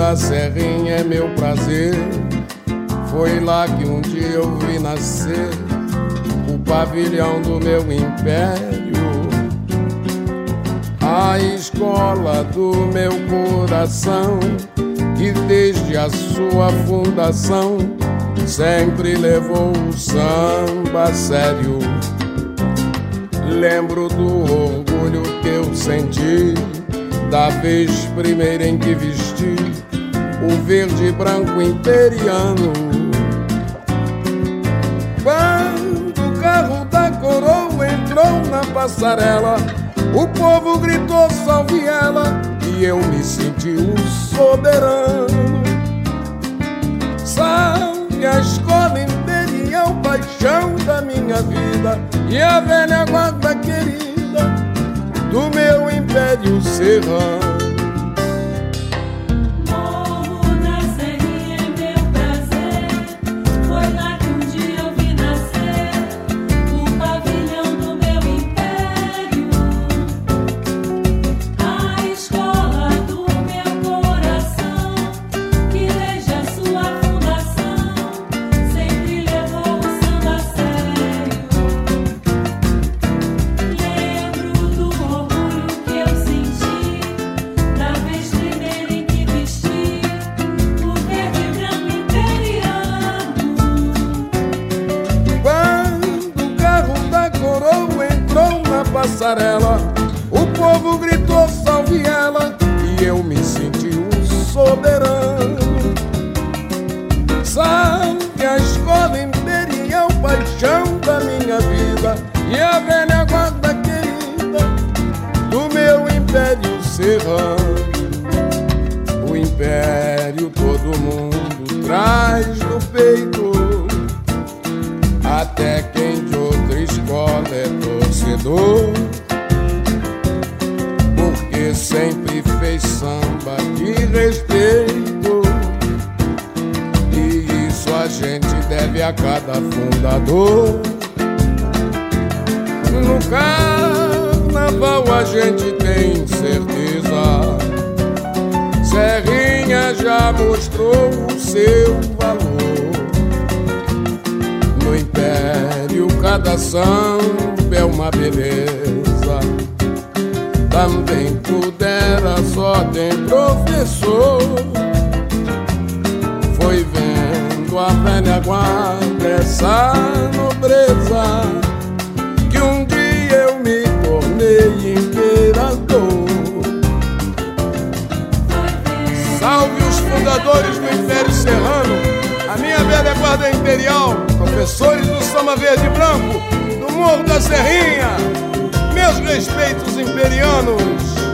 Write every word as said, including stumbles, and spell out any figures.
da Serrinha é meu prazer. Foi lá que um dia eu vi nascer o pavilhão do meu império, a escola do meu coração, que desde a sua fundação sempre levou o samba a sério. Lembro do orgulho que eu senti da vez primeira em que vesti o verde e branco imperiano. Quando o carro da coroa entrou na passarela, o povo gritou salve ela, e eu me senti um soberano. Salve a escola imperial, paixão da minha vida, e a velha guarda querida do meu império serrano. Passarela, o povo gritou salve ela, e eu me senti um soberano. Salve a escola imperial, paixão da minha vida, e a velha guarda querida do meu império serrano. O império todo mundo traz no peito, até quem de outra escola é torcedor, porque sempre fez samba de respeito, e isso a gente deve a cada fundador. No carnaval a gente tem certeza, Serrinha já mostrou o seu valor. No império cada samba é uma beleza, também pudera só tem professor. Foi vendo a velha guarda essa nobreza, que um dia eu me tornei imperador. Salve os fundadores do Império Serrano, a minha velha guarda imperial, professores do samba verde e branco do Morro da Serrinha. Meus respeitos imperianos.